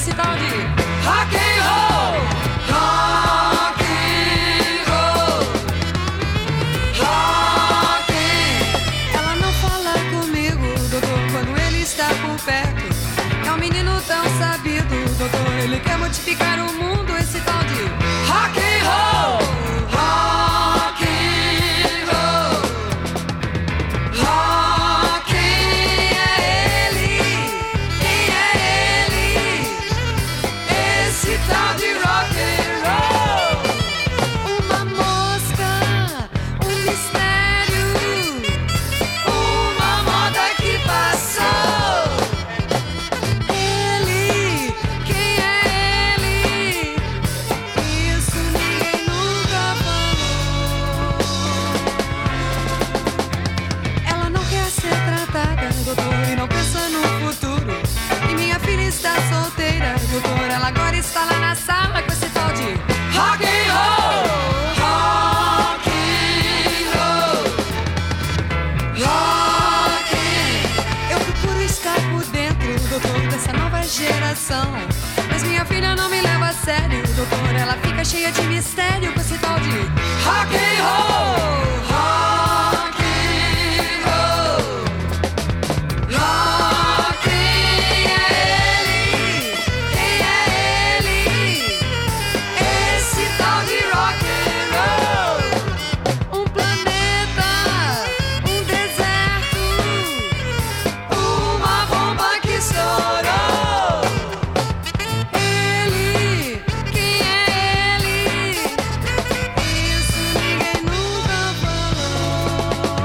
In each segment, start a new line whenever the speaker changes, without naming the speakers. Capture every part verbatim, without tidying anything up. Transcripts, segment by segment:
esse tal de rock and roll. Rock and roll. Rock and... Ela não fala comigo, doutor, quando ele está por perto. É um menino tão sabido, doutor, ele quer modificar o mundo, esse tal de rock and roll. Rock and roll. Rock and é ele, quem é ele? Esse tal de rock and roll. Uma mosca, um mistério, uma moda que passou. Ele, quem é ele? Isso ninguém nunca falou. Ela não quer ser tratada, doutor, e não pensa no futuro. E minha filha está solteira, doutor, ela agora está lá na sala com esse tal de rock and roll. Rock and roll. Rock and... Eu procuro estar por dentro, doutor, dessa nova geração. Mas minha filha não me leva a sério, doutor, ela fica cheia de mistério com esse tal de rock and roll. Rock and roll. Rock and é ele, quem é ele? Esse tal de rock and roll. Um planeta, um deserto, uma bomba que estourou. Ele, quem é ele? Isso ninguém nunca falou.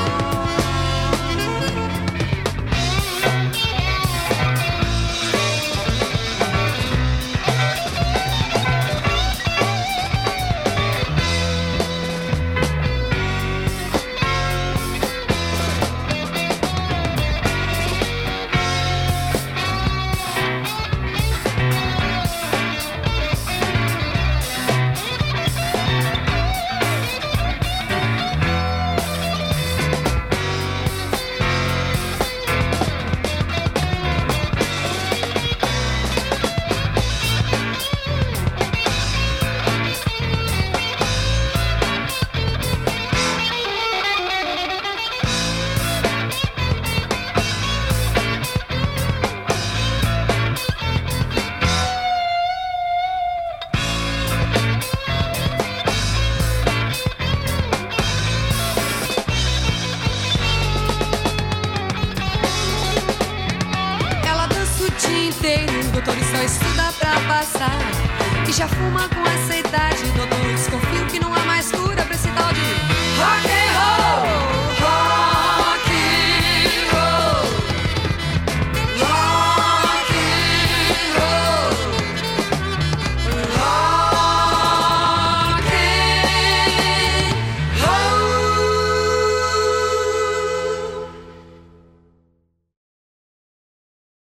Ela dança o dia inteiro, doutor, e só estuda pra passar. E já fuma com essa idade, doutor, desconfio que não há mais cura pra esse tal de rock